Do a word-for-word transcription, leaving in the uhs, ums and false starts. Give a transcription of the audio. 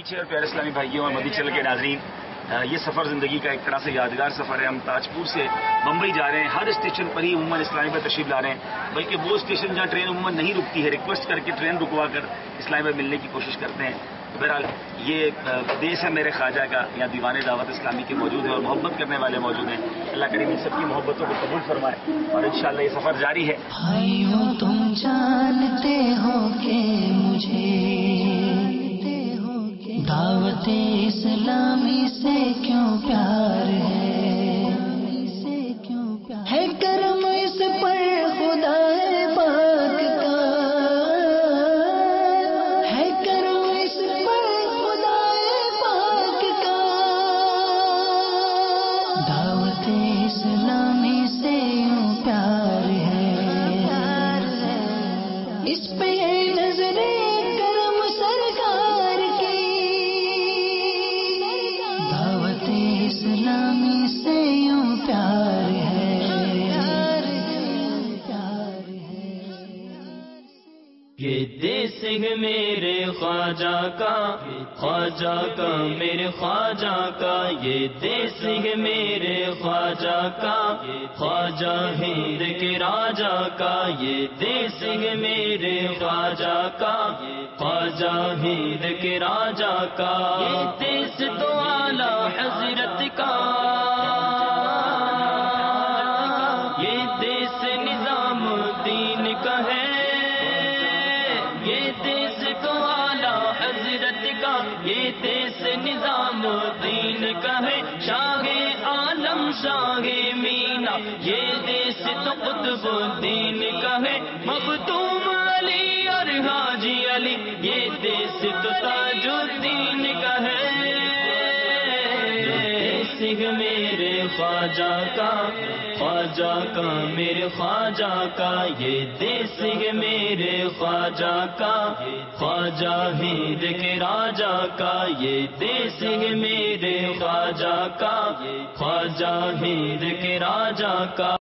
پیچھے اور پیارے اسلامی بھائیوں اور مدی چینل کے ناظرین، یہ سفر زندگی کا ایک طرح سے یادگار سفر ہے۔ ہم تاجپور سے بمبئی جا رہے ہیں، ہر اسٹیشن پر ہی عموماً اسلامی بھائی تشریف لا رہے ہیں، بلکہ وہ اسٹیشن جہاں ٹرین عموماً نہیں رکتی ہے، ریکویسٹ کر کے ٹرین رکوا کر اسلامی بھائی ملنے کی کوشش کرتے ہیں۔ بہرحال یہ دیش ہے میرے خواجہ کا، یہاں دیوانے دعوت اسلامی کے موجود ہیں اور محبت کرنے والے موجود ہیں۔ اللہ کریم ان سب کی محبتوں کو قبول فرمائے اور انشاءاللہ یہ سفر جاری ہے۔ بھائیوں تم جانتے ہو کہ مجھے دعوت اسلامی سے کیوں پیار ہے، ہے کرم اس پر خدا پاک کا، ہے کرم اس پر خدا پاک کا، دعوت اسلامی سے یوں پیار ہے، اس پہ نظر کرم سرکار کی، دعوت اسلامی سے یوں پیار ہے۔ یہ دیس ہے میرے خواجہ کا، خواجہ کا میرے خواجہ کا، یہ دیس ہے میرے خواجہ کا، خواجہ ہند کے راجا کا، یہ دیس ہے میرے خواجہ کا، خواجہ ہند کے راجا کا، یہ دیس تو اعلیٰ حضرت کا، یہ دیس نظام الدین کا ہے، یہ دیس تو اعلیٰ حضرت کا، یہ دیس نظام الدین کا ہے، شاہ عالم شاہ مینا، یہ دیس تو قطب الدین کا ہے، مختوم علی اور حاجی علی، یہ دیس تو تاج الدین کا ہے، دیس میرے خواجہ کا، خواجہ کا میرے خواجہ کا، یہ دیس ہے میرے خواجہ کا، خواجہ ہند کے راجا کا، یہ دیس ہے میرے خواجہ کا، خواجہ ہند کے راجا کا۔